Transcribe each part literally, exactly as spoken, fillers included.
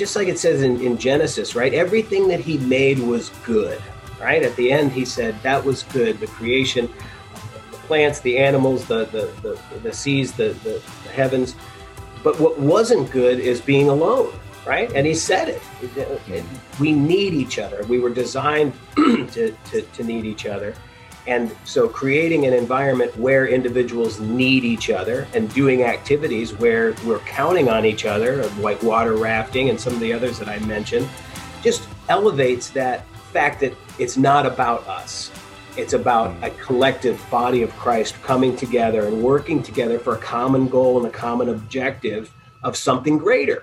just like it says in, in Genesis, right? Everything that he made was good, right? At the end, he said that was good. The creation, the plants, the animals, the the the, the seas, the, the, the heavens. But what wasn't good is being alone, right? And he said it. it, it we need each other. We were designed to, to, to need each other. And so creating an environment where individuals need each other and doing activities where we're counting on each other, like water rafting and some of the others that I mentioned, just elevates that fact that it's not about us. It's about a collective body of Christ coming together and working together for a common goal and a common objective of something greater.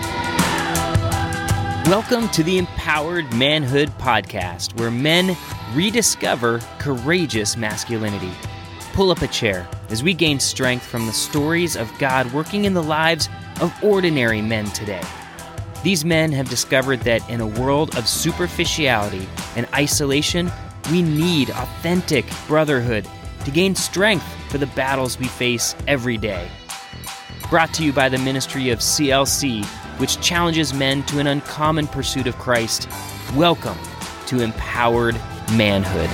Welcome to the Empowered Manhood Podcast, where men rediscover courageous masculinity. Pull up a chair as we gain strength from the stories of God working in the lives of ordinary men today. These men have discovered that in a world of superficiality and isolation, we need authentic brotherhood to gain strength for the battles we face every day. Brought to you by the ministry of C L C, which challenges men to an uncommon pursuit of Christ. Welcome to Empowered Manhood.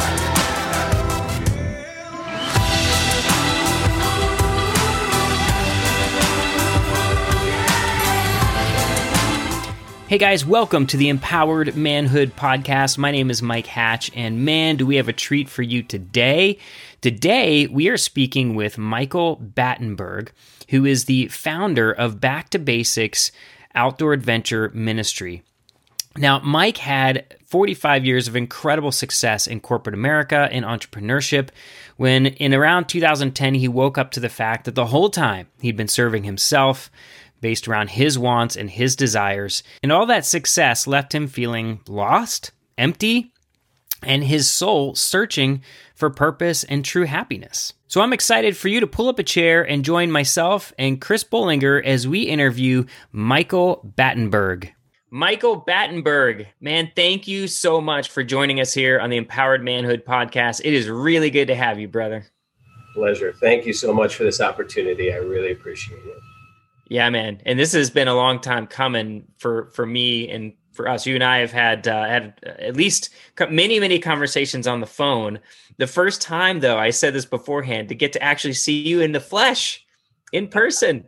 Hey guys, welcome to the Empowered Manhood Podcast. My name is Mike Hatch, and man, do we have a treat for you today. Today, we are speaking with Michael Battenberg, who is the founder of Back to Basics Outdoor Adventure Ministry. Now, Mike had forty-five years of incredible success in corporate America and entrepreneurship when in around two thousand ten, he woke up to the fact that the whole time he'd been serving himself based around his wants and his desires, and all that success left him feeling lost, empty, and his soul searching for purpose and true happiness. So I'm excited for you to pull up a chair and join myself and Chris Bollinger as we interview Michael Battenberg. Michael Battenberg, man, thank you so much for joining us here on the Empowered Manhood Podcast. It is really good to have you, brother. Pleasure. Thank you so much for this opportunity. I really appreciate it. Yeah, man. And this has been a long time coming for, for me and for us. You and I have had uh, had at least many, many conversations on the phone. The first time, though, I said this beforehand, to get to actually see you in the flesh, in person.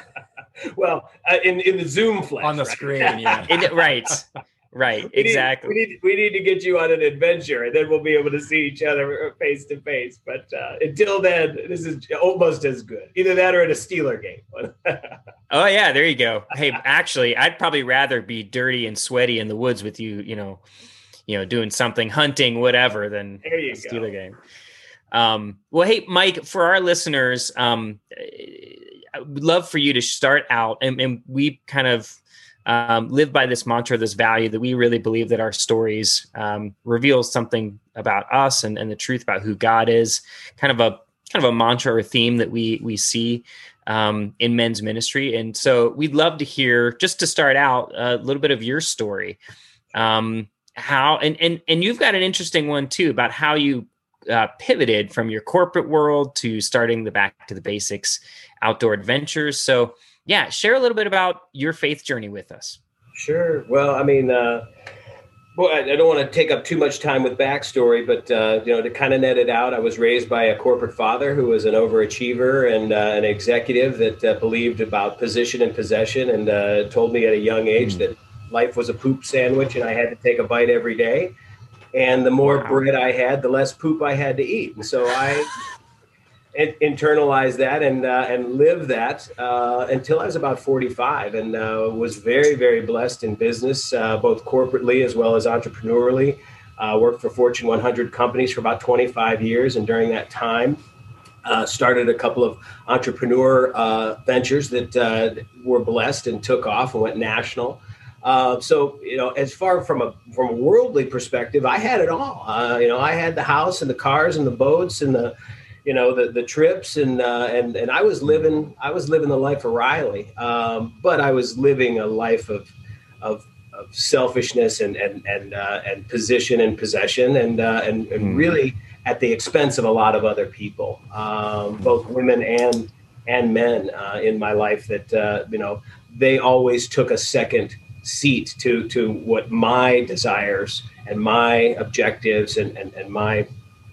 Well, uh, in in the Zoom flesh. On the right? screen, yeah. in, right, right, we exactly. Need, we, need, we need to get you on an adventure, and then we'll be able to see each other face to face. But uh, until then, this is almost as good. Either that or at a Steeler game. Oh, yeah, there you go. Hey, actually, I'd probably rather be dirty and sweaty in the woods with you, you know, you know, doing something, hunting, whatever, than there you a Steeler go. game. Um, well, hey, Mike, for our listeners, um, I would love for you to start out, and, and we kind of um, live by this mantra, this value that we really believe that our stories um, reveal something about us and, and the truth about who God is. Kind of a kind of a mantra or theme that we we see um, in men's ministry, and so we'd love to hear, just to start out, a little bit of your story. Um, how and and and you've got an interesting one too about how you uh, pivoted from your corporate world to starting the Back to the Basics Outdoor Adventures. So yeah, share a little bit about your faith journey with us. Sure. Well, I mean, uh, boy, I, I don't want to take up too much time with backstory, but uh, you know, to kind of net it out, I was raised by a corporate father who was an overachiever and uh, an executive that uh, believed about position and possession, and uh, told me at a young age mm-hmm. that life was a poop sandwich and I had to take a bite every day. And the more wow. bread I had, the less poop I had to eat. And so I in- internalized that and uh, and lived that uh, until I was about forty-five, and uh, was very, very blessed in business, uh, both corporately as well as entrepreneurially. Uh, worked for Fortune one hundred companies for about twenty-five years. And during that time, uh, started a couple of entrepreneur uh, ventures that uh, were blessed and took off and went national. Uh, so, you know, as far from a from a worldly perspective, I had it all. Uh, you know, I had the house and the cars and the boats and the, you know, the the trips and uh, and and I was living I was living the life of Riley, um, but I was living a life of of, of selfishness and and and uh, and position and possession and uh, and, and mm. really at the expense of a lot of other people, um, both women and and men uh, in my life that uh, you know they always took a second seat to to what my desires and my objectives and and, and my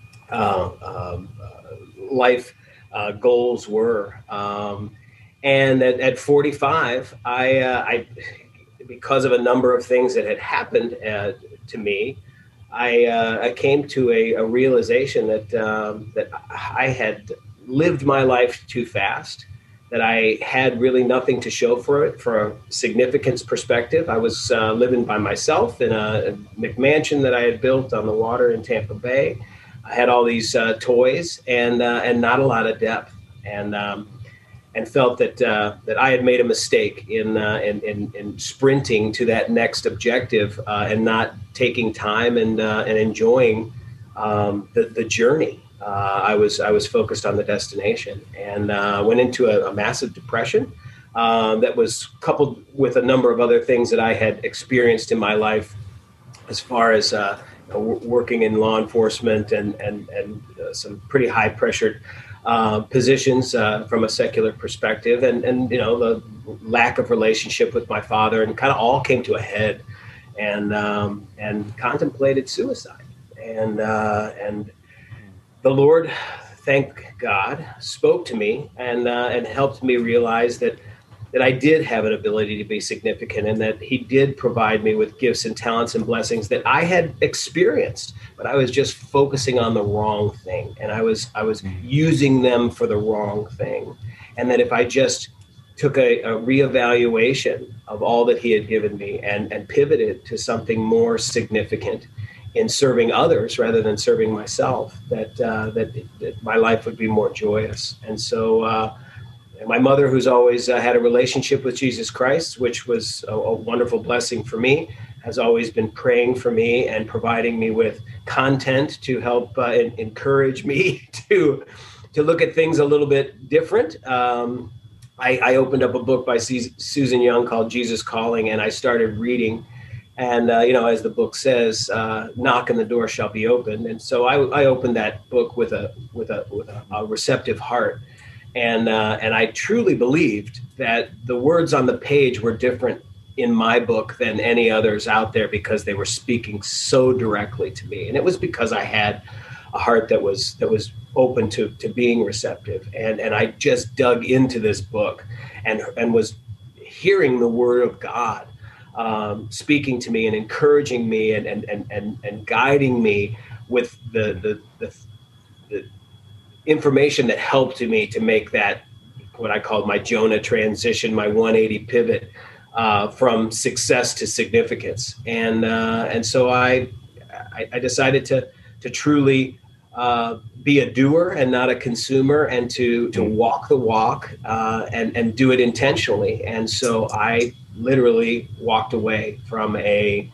uh, um, uh, life uh, goals were. Um, and at, at forty-five, I, uh, I, because of a number of things that had happened uh, to me, I, uh, I came to a, a realization that um, that I had lived my life too fast, that I had really nothing to show for it from a significance perspective. I was uh, living by myself in a, a McMansion that I had built on the water in Tampa Bay. I had all these uh, toys and uh, and not a lot of depth, and um, and felt that uh, that I had made a mistake in, uh, in in in sprinting to that next objective uh, and not taking time and uh, and enjoying um, the the journey. Uh, I was I was focused on the destination, and uh, went into a, a massive depression um, that was coupled with a number of other things that I had experienced in my life, as far as uh, you know, w- working in law enforcement and and and uh, some pretty high pressured uh, positions uh, from a secular perspective, and and you know the lack of relationship with my father, and kind of all came to a head, and um, and contemplated suicide, and uh, and. The Lord, thank God, spoke to me and uh, and helped me realize that that I did have an ability to be significant, and that He did provide me with gifts and talents and blessings that I had experienced, but I was just focusing on the wrong thing, and I was I was using them for the wrong thing, and that if I just took a, a reevaluation of all that He had given me and and pivoted to something more significant in serving others rather than serving myself, that, uh, that that my life would be more joyous. And so uh, my mother, who's always uh, had a relationship with Jesus Christ, which was a, a wonderful blessing for me, has always been praying for me and providing me with content to help uh, and encourage me to to look at things a little bit different. Um, I, I opened up a book by C- Susan Young called Jesus Calling, and I started reading. And, uh, you know, as the book says, uh, knock and the door shall be opened. And so I, I opened that book with a with a with a, a receptive heart. And uh, and I truly believed that the words on the page were different in my book than any others out there, because they were speaking so directly to me. And it was because I had a heart that was that was open to to being receptive. And and I just dug into this book and and was hearing the word of God Um, speaking to me and encouraging me and and and and, and guiding me with the, the the the information that helped me to make that, what I called my Jonah transition, my one eighty pivot uh, from success to significance. And uh, and so I, I I decided to to truly uh, be a doer and not a consumer, and to to walk the walk uh, and and do it intentionally. And so I literally walked away from a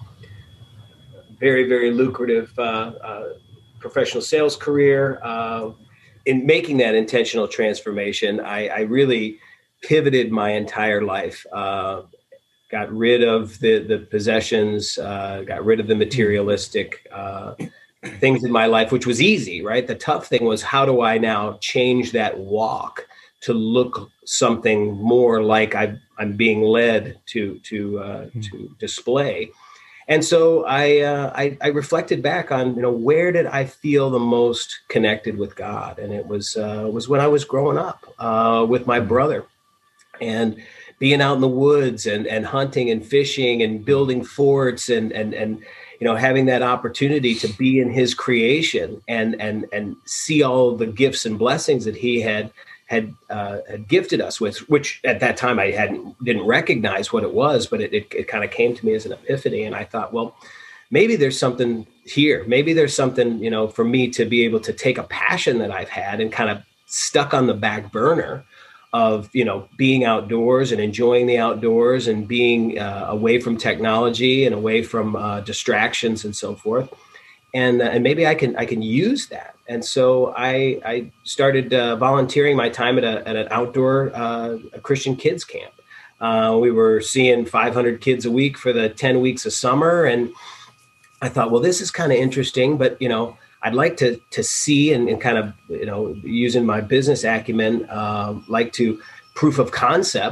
very, very lucrative uh, uh, professional sales career. Uh, in making that intentional transformation, I, I really pivoted my entire life, uh, got rid of the, the possessions, uh, got rid of the materialistic uh, things in my life, which was easy, right? The tough thing was, how do I now change that walk to look something more like I, I'm being led to to uh, to display? And so I, uh, I I reflected back on, you know, where did I feel the most connected with God? And it was uh, was when I was growing up uh, with my brother, and being out in the woods and and hunting and fishing and building forts and and and you know, having that opportunity to be in His creation and and and see all the gifts and blessings that He had. had uh, had gifted us with, which at that time I hadn't didn't recognize what it was, but it, it, it kind of came to me as an epiphany. And I thought, well, maybe there's something here. Maybe there's something, you know, for me to be able to take a passion that I've had and kind of stuck on the back burner of, you know, being outdoors and enjoying the outdoors and being uh, away from technology and away from uh, distractions and so forth. And, uh, and maybe I can I can use that. And so I, I started uh, volunteering my time at, a, at an outdoor uh, Christian kids camp. Uh, we were seeing five hundred kids a week for the ten weeks of summer. And I thought, well, this is kind of interesting, but, you know, I'd like to to see and, and kind of, you know, using my business acumen, uh, like to proof of concept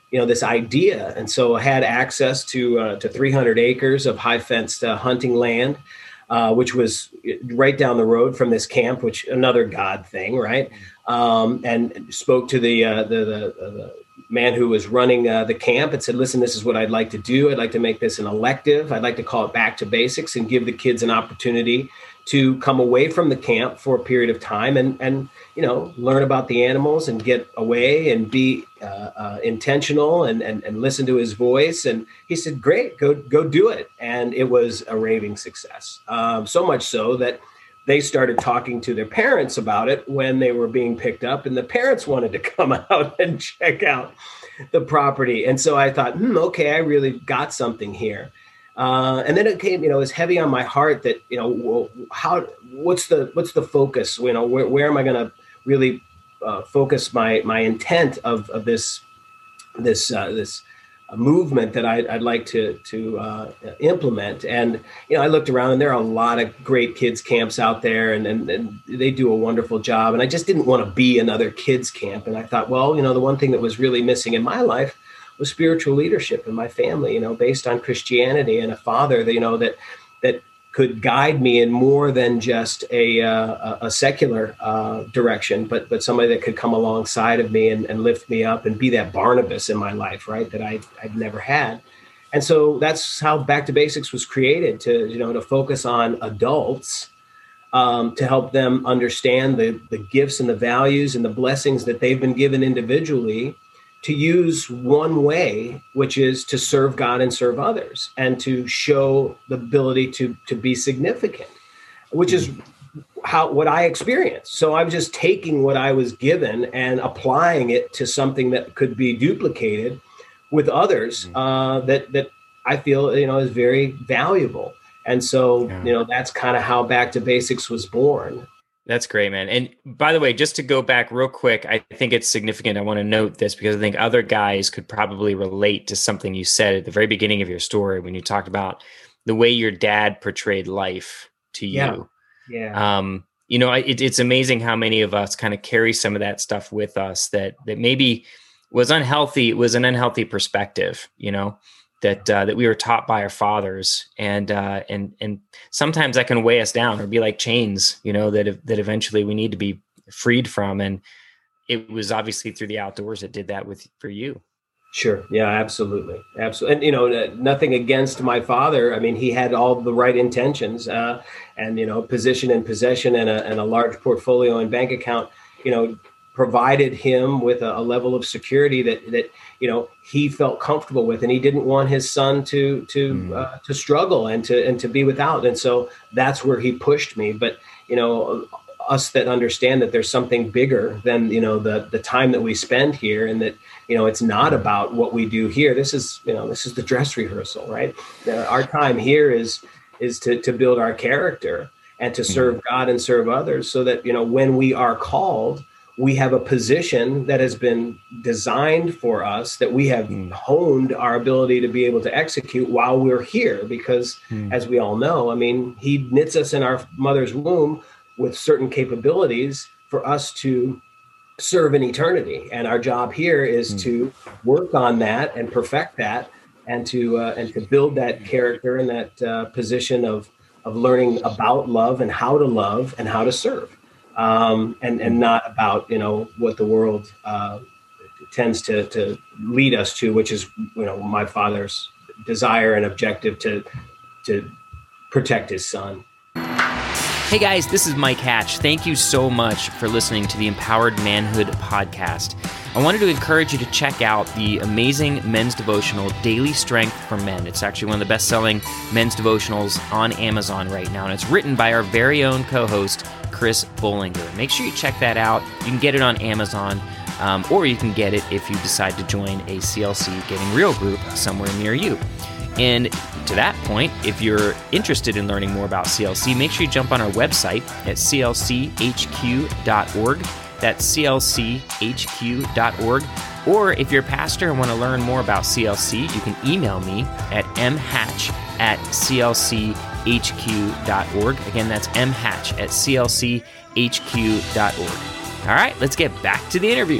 you know, this idea. And so I had access to uh, to three hundred acres of high fenced uh, hunting land, uh, which was right down the road from this camp, which another God thing, right? Um, and spoke to the uh, the, the, the man who was running uh, the camp and said, listen, this is what I'd like to do. I'd like to make this an elective. I'd like to call it Back to Basics and give the kids an opportunity to come away from the camp for a period of time and, and you know, learn about the animals and get away and be uh, uh, intentional and, and and listen to his voice. And he said, great, go go do it. And it was a raving success. Um, so much so that they started talking to their parents about it when they were being picked up, and the parents wanted to come out and check out the property. And so I thought, hmm, okay, I really got something here. Uh, and then it came, you know, it was heavy on my heart that, you know, well, how, what's the, what's the focus? You know, where, where am I going to really uh, focus my, my intent of, of this, this, uh, this movement that I'd, I'd like to, to uh, implement. And, you know, I looked around and there are a lot of great kids camps out there, and, and, and they do a wonderful job. And I just didn't want to be another kids camp. And I thought, well, you know, the one thing that was really missing in my life was spiritual leadership in my family, you know, based on Christianity, and a father that, you know, that, that could guide me in more than just a, uh, a secular uh, direction, but, but somebody that could come alongside of me and, and lift me up and be that Barnabas in my life, right, that I, I'd never had. And so that's how Back to Basics was created, to, you know, to focus on adults, um, to help them understand the, the gifts and the values and the blessings that they've been given individually, to use one way, which is to serve God and serve others, and to show the ability to, to be significant, which is how, what I experienced. So I'm just taking what I was given and applying it to something that could be duplicated with others, uh, that, that I feel, you know, is very valuable. And so, yeah. you know, that's kind of how Back to Basics was born. That's great, man. And by the way, just to go back real quick, I think it's significant. I want to note this because I think other guys could probably relate to something you said at the very beginning of your story when you talked about the way your dad portrayed life to you. Yeah. yeah. Um, you know, it, it's amazing how many of us kind of carry some of that stuff with us that that maybe was unhealthy. It was an unhealthy perspective, you know, that uh, that we were taught by our fathers, and uh, and and sometimes that can weigh us down or be like chains, you know, that that eventually we need to be freed from. And it was obviously through the outdoors that did that with for you. Sure. Yeah, absolutely. Absolutely. And, you know, nothing against my father. I mean, he had all the right intentions, uh, and, you know, position and possession and a, and a large portfolio and bank account, you know, provided him with a, a level of security that, that, you know, he felt comfortable with, and he didn't want his son to, to, mm. uh, to struggle and to, and to be without. And so that's where he pushed me. But, you know, us that understand that there's something bigger than, you know, the, the time that we spend here, and that, you know, it's not about what we do here. This is, you know, this is the dress rehearsal, right? Uh, our time here is, is to, to build our character and to serve God and serve others, so that, you know, when we are called, we have a position that has been designed for us, that we have mm. honed our ability to be able to execute while we're here. Because mm. as we all know, I mean, he knits us in our mother's womb with certain capabilities for us to serve in eternity. And our job here is mm. to work on that and perfect that, and to uh, and to build that character and that uh, position of of learning about love and how to love and how to serve. Um, and, and not about, you know, what the world uh, tends to, to lead us to, which is, you know, my father's desire and objective to, to protect his son. Hey guys, this is Mike Hatch. Thank you so much for listening to the Empowered Manhood podcast. I wanted to encourage you to check out the amazing men's devotional, Daily Strength for Men. It's actually one of the best-selling men's devotionals on Amazon right now, and it's written by our very own co-host, Chris Bollinger. Make sure you check that out. You can get it on Amazon, um, or you can get it if you decide to join a C L C Getting Real group somewhere near you. And to that point, if you're interested in learning more about C L C, make sure you jump on our website at c l c h q dot org. That's c l c h q dot org. Or if you're a pastor and want to learn more about C L C, you can email me at m hatch at c l c h q dot org. Again, that's m hatch at c l c h q dot org. All right, let's get back to the interview.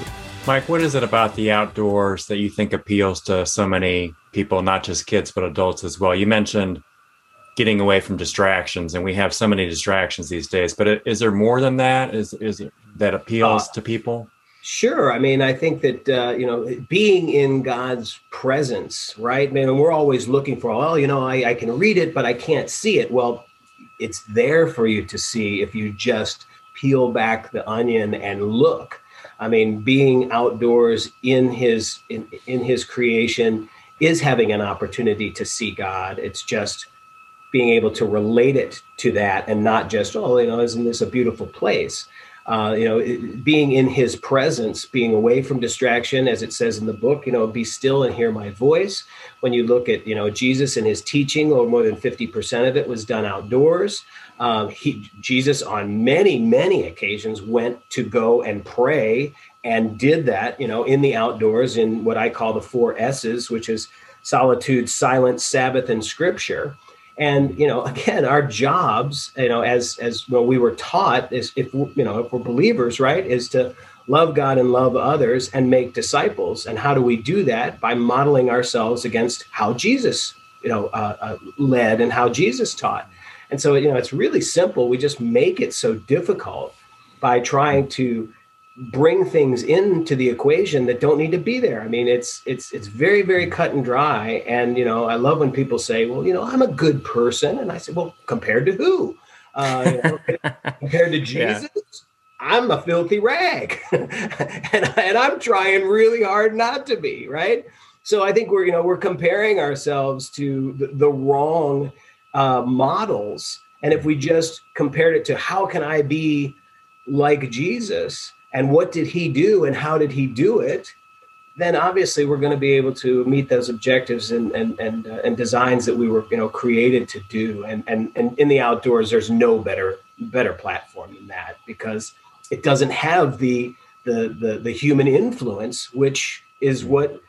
Mike, what is it about the outdoors that you think appeals to so many people, not just kids, but adults as well? You mentioned getting away from distractions, and we have so many distractions these days, but is there more than that? Is, is it that appeals uh, to people? Sure. I mean, I think that, uh, you know, being in God's presence, right? I mean, we're always looking for, oh, you know, I, I can read it, but I can't see it. Well, it's there for you to see if you just peel back the onion and look. I mean, being outdoors in his in, in his creation is having an opportunity to see God. It's just being able to relate it to that and not just, oh, you know, isn't this a beautiful place? Uh, you know, it, being in his presence, being away from distraction, as it says in the book, you know, be still and hear my voice. When you look at, you know, Jesus and his teaching, or more than fifty percent of it was done outdoors. Um, he, Jesus on many, many occasions went to go and pray and did that, you know, in the outdoors in what I call the four S's, which is solitude, silence, Sabbath, and scripture. And, you know, again, our jobs, you know, as as well, we were taught is if, you know, if we're believers, right, is to love God and love others and make disciples. And how do we do that? By modeling ourselves against how Jesus, you know, uh, uh, led and how Jesus taught. And so, you know, it's really simple. We just make it so difficult by trying to bring things into the equation that don't need to be there. I mean, it's it's it's very, very cut and dry. And, you know, I love when people say, well, you know, I'm a good person. And I say, well, compared to who? Uh, you know, compared to Jesus, yeah. I'm a filthy rag. and, and I'm trying really hard not to be, right? So I think we're, you know, we're comparing ourselves to the, the wrong uh, models. And if we just compared it to how can I be like Jesus, and what did he do and how did he do it, then obviously we're going to be able to meet those objectives and and and, uh, and designs that we were, you know, created to do. And, and and in the outdoors, there's no better better platform than that, because it doesn't have the the the, the human influence, which is what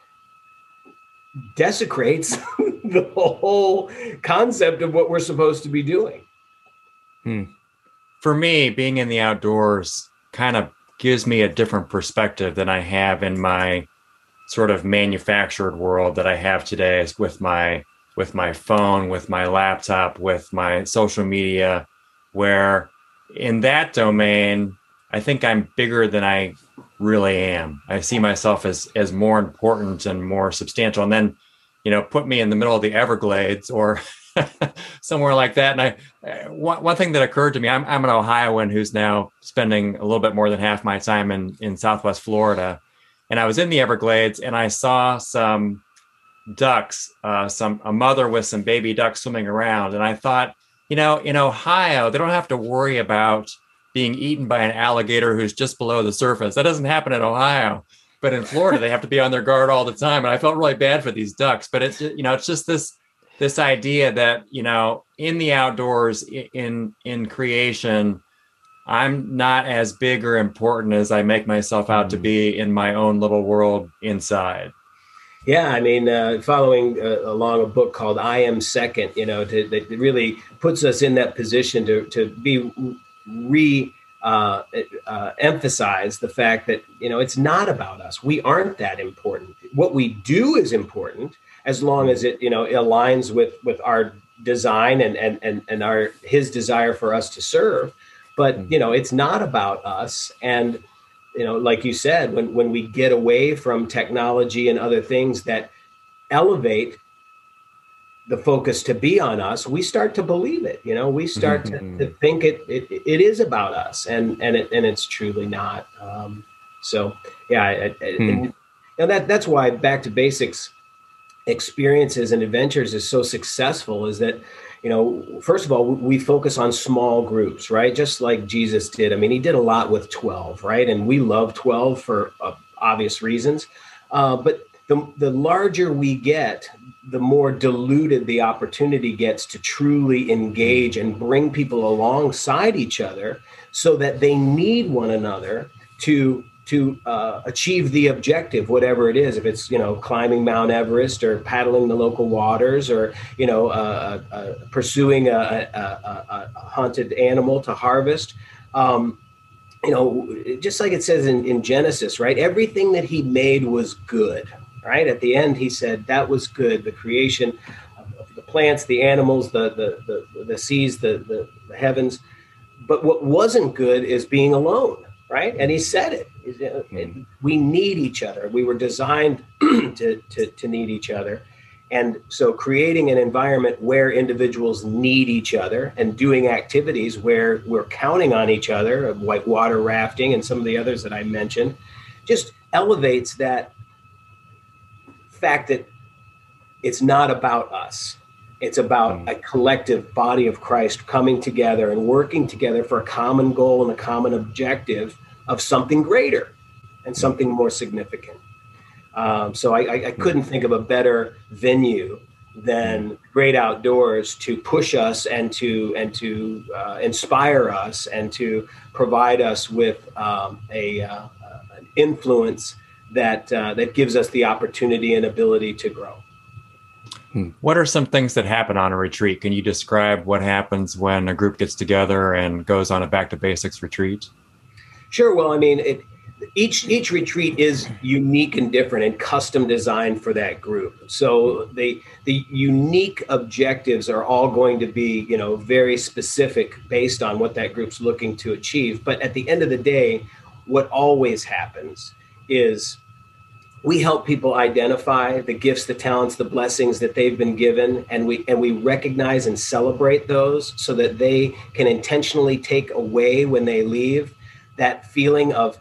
desecrates the whole concept of what we're supposed to be doing. Hmm. For me, being in the outdoors kind of gives me a different perspective than I have in my sort of manufactured world that I have today, is with my with my phone, with my laptop, with my social media, where in that domain, I think I'm bigger than I really am. I see myself as as more important and more substantial. And then, you know, put me in the middle of the Everglades or somewhere like that. And I, one, one thing that occurred to me, I'm, I'm an Ohioan who's now spending a little bit more than half my time in, in Southwest Florida. And I was in the Everglades and I saw some ducks, uh, some a mother with some baby ducks swimming around. And I thought, you know, in Ohio, they don't have to worry about being eaten by an alligator who's just below the surface. That doesn't happen in Ohio. But in Florida, they have to be on their guard all the time. And I felt really bad for these ducks. But it's, you know, it's just this this idea that, you know, in the outdoors, in in creation, I'm not as big or important as I make myself out to be in my own little world inside. Yeah, I mean, uh, following uh, along a book called I Am Second, you know, to, that really puts us in that position to to be re uh, uh, emphasize the fact that, you know, it's not about us. We aren't that important. What we do is important, as long as it, you know, aligns with with our design and and and and our his desire for us to serve. But, you know, it's not about us. And, you know, like you said, when when we get away from technology and other things that elevate the focus to be on us, we start to believe it. You know, we start mm-hmm. to, to think it, it it is about us, and and it and it's truly not. Um, so yeah, I, I, mm. and, and that that's why Back to Basics experiences and adventures is so successful. Is that, you know, first of all, we focus on small groups, right? Just like Jesus did. I mean, he did a lot with twelve, right? And we love twelve for uh, obvious reasons. Uh, but the the larger we get, the more diluted the opportunity gets to truly engage and bring people alongside each other, so that they need one another to to uh, achieve the objective, whatever it is. If it's, you know, climbing Mount Everest or paddling the local waters, or, you know, uh, uh, pursuing a, a, a, a haunted animal to harvest. Um, you know, just like it says in, in Genesis, right? Everything that he made was good, right? At the end, he said that was good. The creation of the plants, the animals, the the the, the seas, the, the the heavens. But what wasn't good is being alone, right? And he said it. Mm. We need each other. We were designed to, to to need each other. And so creating an environment where individuals need each other and doing activities where we're counting on each other, like water rafting and some of the others that I mentioned, just elevates that fact that it's not about us. It's about a collective body of Christ coming together and working together for a common goal and a common objective of something greater and something more significant. Um, so I, I couldn't think of a better venue than Great Outdoors to push us and to and to uh, inspire us and to provide us with um, a uh, an influence that uh, that gives us the opportunity and ability to grow. What are some things that happen on a retreat? Can you describe what happens when a group gets together and goes on a back to basics retreat? Sure. Well, I mean, it. Each each retreat is unique and different and custom designed for that group. So the the unique objectives are all going to be, you know, very specific based on what that group's looking to achieve. But at the end of the day, what always happens is we help people identify the gifts, the talents, the blessings that they've been given, and we and we recognize and celebrate those so that they can intentionally take away when they leave that feeling of,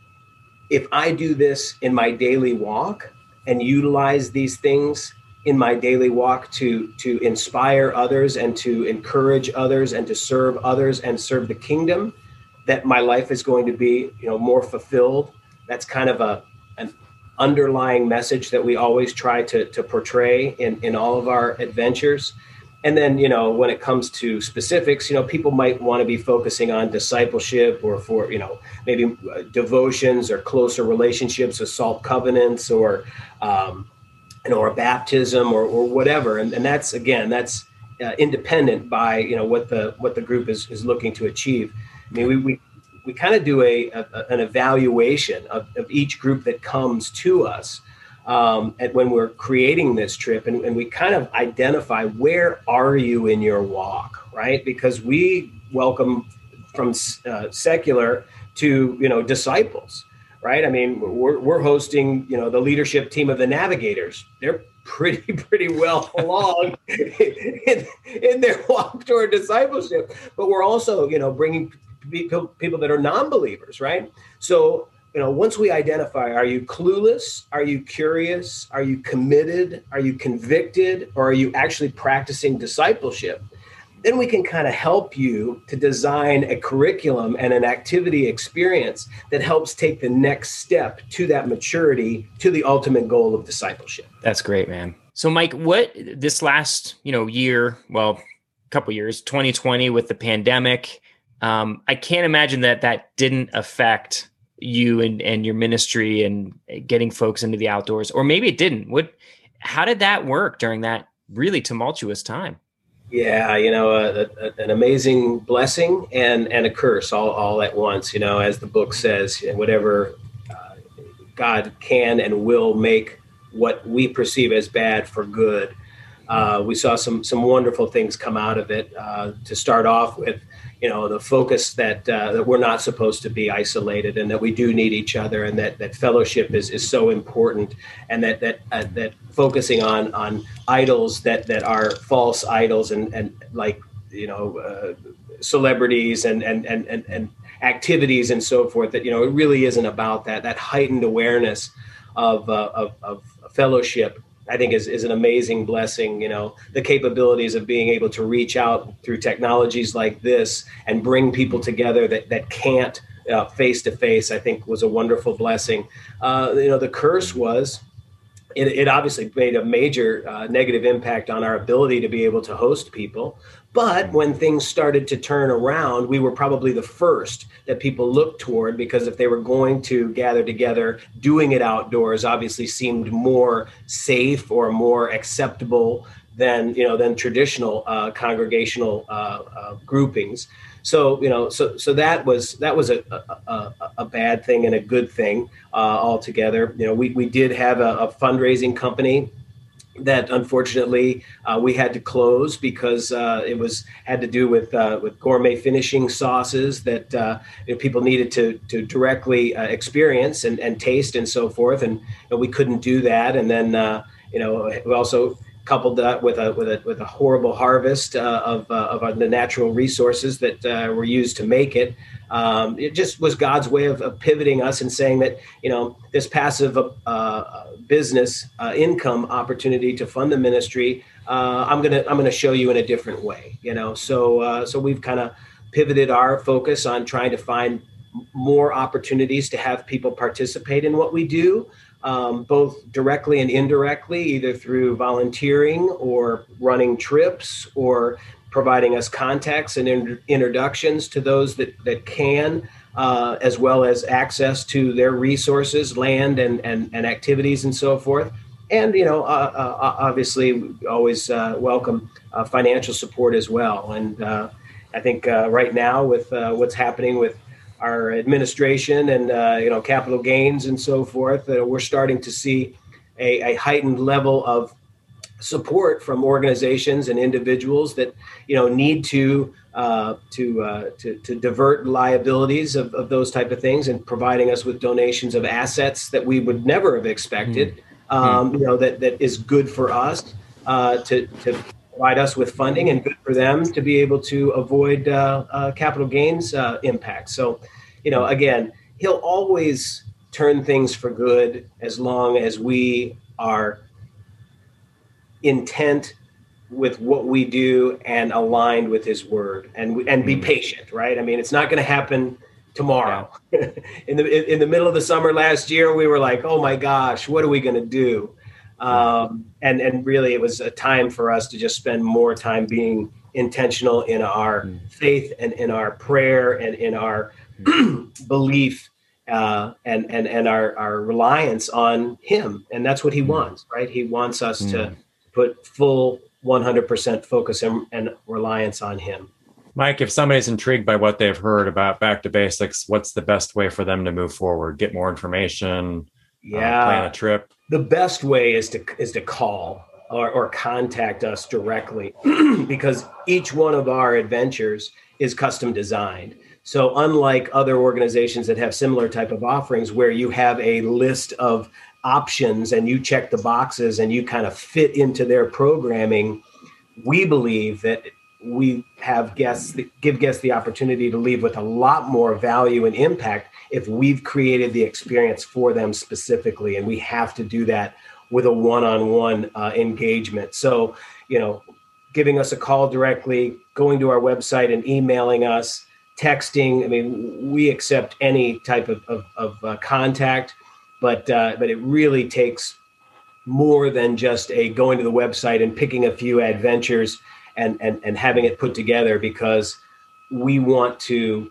if I do this in my daily walk and utilize these things in my daily walk to, to inspire others and to encourage others and to serve others and serve the kingdom, that my life is going to be, you know, more fulfilled. That's kind of a an underlying message that we always try to, to portray in, in all of our adventures. And then, you know, when it comes to specifics, you know, people might want to be focusing on discipleship or for, you know, maybe devotions or closer relationships, assault covenants or, um, you know, or baptism or, or whatever. And, and that's, again, that's uh, independent by, you know, what the what the group is, is looking to achieve. I mean, we we, we kind of do a, a an evaluation of, of each group that comes to us. Um, and when we're creating this trip, and, and we kind of identify, where are you in your walk, right? Because we welcome from uh, secular to, you know, disciples, right? I mean, we're, we're hosting, you know, the leadership team of the Navigators. They're pretty, pretty well along in, in their walk toward discipleship, but we're also, you know, bringing people, people that are non-believers, right? So, you know, once we identify, are you clueless? Are you curious? Are you committed? Are you convicted? Or are you actually practicing discipleship? Then we can kind of help you to design a curriculum and an activity experience that helps take the next step to that maturity, to the ultimate goal of discipleship. That's great, man. So, Mike, what this last, you know, year, well, couple years, twenty twenty with the pandemic, um, I can't imagine that that didn't affect you and, and your ministry and getting folks into the outdoors, or maybe it didn't. What, how did that work during that really tumultuous time? Yeah, you know, a, a, an amazing blessing and, and a curse all, all at once, you know, as the book says, whatever uh, God can and will make what we perceive as bad for good. Uh, we saw some, some wonderful things come out of it. Uh, to start off with, you know, the focus that uh, that we're not supposed to be isolated, and that we do need each other, and that, that fellowship is, is so important, and that that uh, that focusing on on idols that, that are false idols and, and like, you know, uh, celebrities and, and and and and activities and so forth, that, you know, it really isn't about that. That heightened awareness of uh, of, of fellowship, I think is, is an amazing blessing. You know, the capabilities of being able to reach out through technologies like this and bring people together that, that can't uh, face to face, I think was a wonderful blessing. Uh, you know, the curse was, it, it obviously made a major uh, negative impact on our ability to be able to host people. But when things started to turn around, we were probably the first that people looked toward, because if they were going to gather together, doing it outdoors obviously seemed more safe or more acceptable than, you know, than traditional uh, congregational uh, uh, groupings. so, you know, so, so that was, that was a, a, a, a bad thing and a good thing uh, altogether. You know, we, we did have a, a fundraising company that unfortunately uh, we had to close because uh, it was had to do with uh, with gourmet finishing sauces that uh, you know, people needed to to directly uh, experience and, and taste and so forth, and you know, we couldn't do that. And then uh, you know we also coupled that with a with a with a horrible harvest uh, of uh, of the natural resources that uh, were used to make it. Um, it just was God's way of, of pivoting us and saying that, you know, this passive uh, business uh, income opportunity to fund the ministry, uh, I'm gonna I'm gonna show you in a different way. You know, so uh, so we've kind of pivoted our focus on trying to find more opportunities to have people participate in what we do, um, both directly and indirectly, either through volunteering or running trips or providing us contacts and in- introductions to those that, that can, uh, as well as access to their resources, land and, and, and activities and so forth. And, you know, uh, uh, obviously we always uh, welcome uh, financial support as well. And uh, I think uh, right now with uh, what's happening with our administration and, uh, you know, capital gains and so forth, uh, we're starting to see a, a heightened level of support from organizations and individuals that, you know, need to uh, to, uh, to to divert liabilities of, of those type of things, and providing us with donations of assets that we would never have expected. Mm-hmm. Um, you know, that that is good for us uh, to to provide us with funding, and good for them to be able to avoid uh, uh, capital gains uh, impacts. So, you know, again, he'll always turn things for good as long as we are intent with what we do and aligned with his word, and and be patient, right? I mean, it's not going to happen tomorrow. Yeah. in the in the middle of the summer last year, we were like, oh my gosh, what are we going to do? Um, and and really, it was a time for us to just spend more time being intentional in our mm. faith and in our prayer and in our mm. belief uh, and and and our our reliance on him. And that's what he mm. wants, right? He wants us mm. to put full one hundred percent focus and, and reliance on him. Mike, if somebody's intrigued by what they've heard about Back to Basics, what's the best way for them to move forward? Get more information? Yeah. Uh, plan a trip? The best way is to is to call or, or contact us directly because each one of our adventures is custom designed. So unlike other organizations that have similar type of offerings where you have a list of options and you check the boxes and you kind of fit into their programming, we believe that we have guests, give guests the opportunity to leave with a lot more value and impact if we've created the experience for them specifically. And we have to do that with a one-on-one uh, engagement. So, you know, giving us a call directly, going to our website and emailing us, texting. I mean, we accept any type of, of, of uh, contact. But uh, but it really takes more than just a going to the website and picking a few adventures and, and, and having it put together, because we want to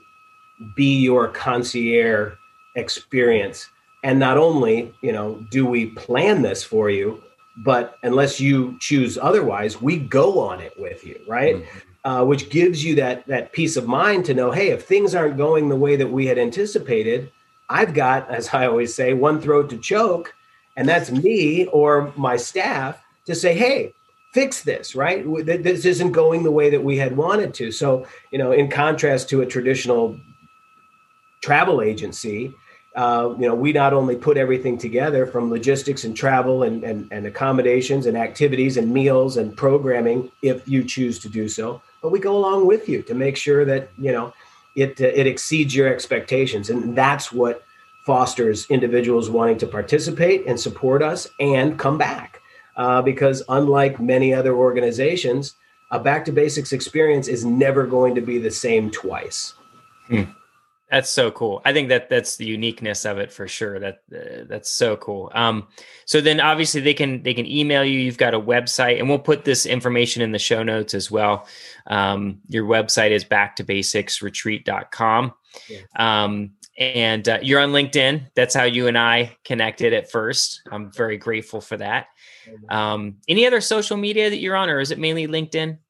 be your concierge experience. And not only, you know, do we plan this for you, but unless you choose otherwise, we go on it with you, right? Mm-hmm. Uh, which gives you that that peace of mind to know, hey, if things aren't going the way that we had anticipated, I've got, as I always say, one throat to choke, and that's me or my staff to say, hey, fix this, right? This isn't going the way that we had wanted to. So, you know, in contrast to a traditional travel agency, uh, you know, we not only put everything together from logistics and travel and, and, and accommodations and activities and meals and programming, if you choose to do so, but we go along with you to make sure that, you know, it uh, it exceeds your expectations. And that's what fosters individuals wanting to participate and support us and come back. Uh, because unlike many other organizations, a Back to Basics experience is never going to be the same twice. Hmm. That's so cool. I think that that's the uniqueness of it for sure. That uh, that's so cool. Um, so then obviously they can they can email you. You've got a website, and we'll put this information in the show notes as well. Um, your website is back to basics retreat dot com. Yeah. Um, and uh, you're on LinkedIn. That's how you and I connected at first. I'm very grateful for that. Um, any other social media that you're on, or is it mainly LinkedIn?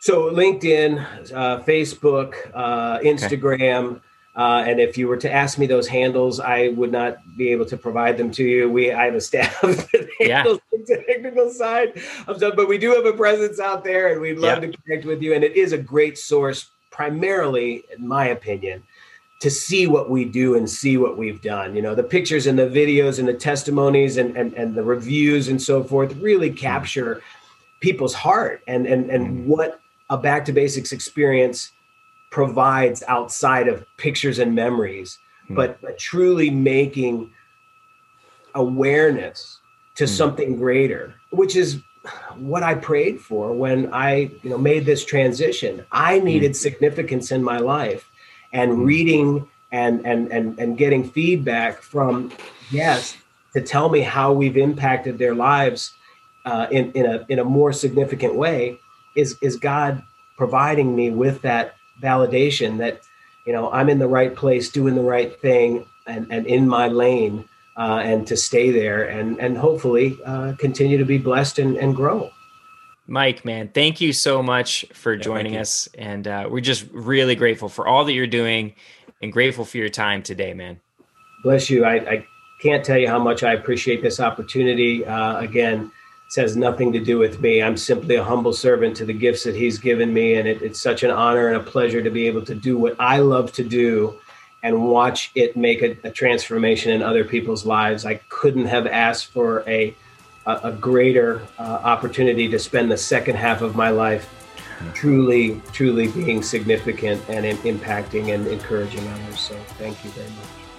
So LinkedIn, uh, Facebook, uh, Instagram. Okay. Uh, and if you were to ask me those handles, I would not be able to provide them to you. We, I have a staff that handles yeah. the technical side of stuff, but we do have a presence out there, and we'd love yep. to connect with you. And it is a great source, primarily, in my opinion, to see what we do and see what we've done. You know, the pictures and the videos and the testimonies and and, and the reviews and so forth really capture people's heart and and and what a Back to Basics experience provides outside of pictures and memories, mm. but, but truly making awareness to mm. something greater, which is what I prayed for when I, you know, made this transition. I needed mm. significance in my life, and mm. reading and, and, and, and getting feedback from guests to tell me how we've impacted their lives uh, in, in a, in a more significant way is, is God providing me with that validation that, you know, I'm in the right place, doing the right thing, and, and in my lane, uh, and to stay there and, and hopefully uh, continue to be blessed and, and grow. Mike, man, thank you so much for joining yeah, us. And uh, we're just really grateful for all that you're doing and grateful for your time today, man. Bless you. I, I can't tell you how much I appreciate this opportunity. Uh, again, This has nothing to do with me. I'm simply a humble servant to the gifts that he's given me. And it, it's such an honor and a pleasure to be able to do what I love to do and watch it make a, a transformation in other people's lives. I couldn't have asked for a, a, a greater uh, opportunity to spend the second half of my life truly, truly being significant and in, impacting and encouraging others. So thank you very much.